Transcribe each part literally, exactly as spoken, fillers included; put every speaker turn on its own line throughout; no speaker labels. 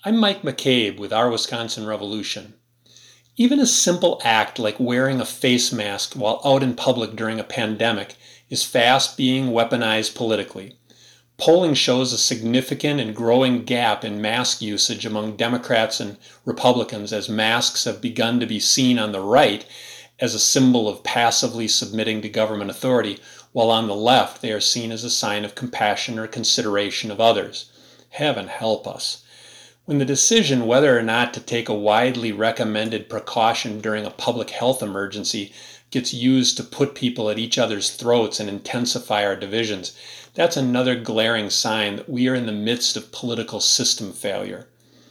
I'm Mike McCabe with Our Wisconsin Revolution. Even a simple act like wearing a face mask while out in public during a pandemic is fast being weaponized politically. Polling shows a significant and growing gap in mask usage among Democrats and Republicans as masks have begun to be seen on the right as a symbol of passively submitting to government authority, while on the left they are seen as a sign of compassion or consideration of others. Heaven help us. When the decision whether or not to take a widely recommended precaution during a public health emergency gets used to put people at each other's throats and intensify our divisions, that's another glaring sign that we are in the midst of political system failure.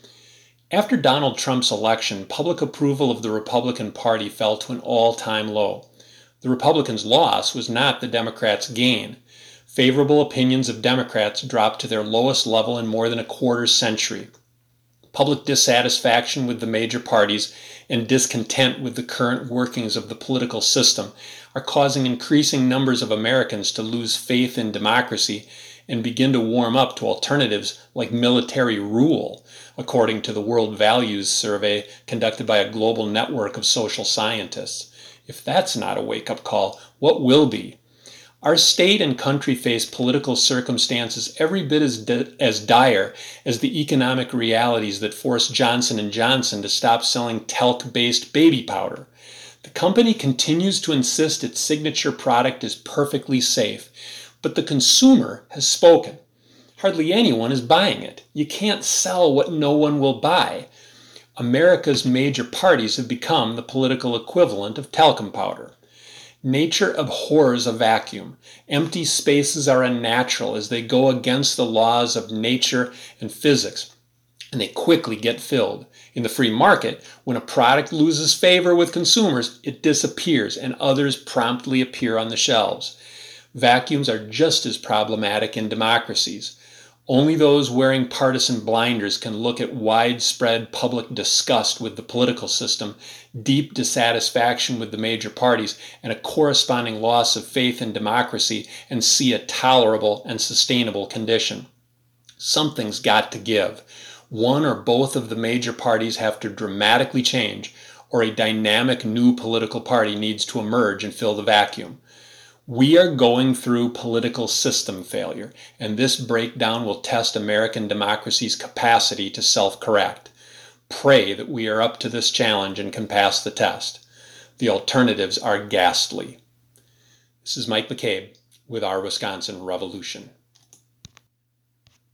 After Donald Trump's election, public approval of the Republican Party fell to an all-time low. The Republicans' loss was not the Democrats' gain. Favorable opinions of Democrats dropped to their lowest level in more than a quarter century. Public dissatisfaction with the major parties and discontent with the current workings of the political system are causing increasing numbers of Americans to lose faith in democracy and begin to warm up to alternatives like military rule, according to the World Values Survey conducted by a global network of social scientists. If that's not a wake-up call, what will be? Our state and country face political circumstances every bit as, di- as dire as the economic realities that forced Johnson and Johnson to stop selling talc-based baby powder. The company continues to insist its signature product is perfectly safe, but the consumer has spoken. Hardly anyone is buying it. You can't sell what no one will buy. America's major parties have become the political equivalent of talcum powder. Nature abhors a vacuum. Empty spaces are unnatural as they go against the laws of nature and physics, and they quickly get filled. In the free market, when a product loses favor with consumers, it disappears and others promptly appear on the shelves. Vacuums are just as problematic in democracies. Only those wearing partisan blinders can look at widespread public disgust with the political system, deep dissatisfaction with the major parties, and a corresponding loss of faith in democracy and see a tolerable and sustainable condition. Something's got to give. One or both of the major parties have to dramatically change, or a dynamic new political party needs to emerge and fill the vacuum. We are going through political system failure, and this breakdown will test American democracy's capacity to self-correct. Pray that we are up to this challenge and can pass the test. The alternatives are ghastly. This is Mike McCabe with Our Wisconsin Revolution.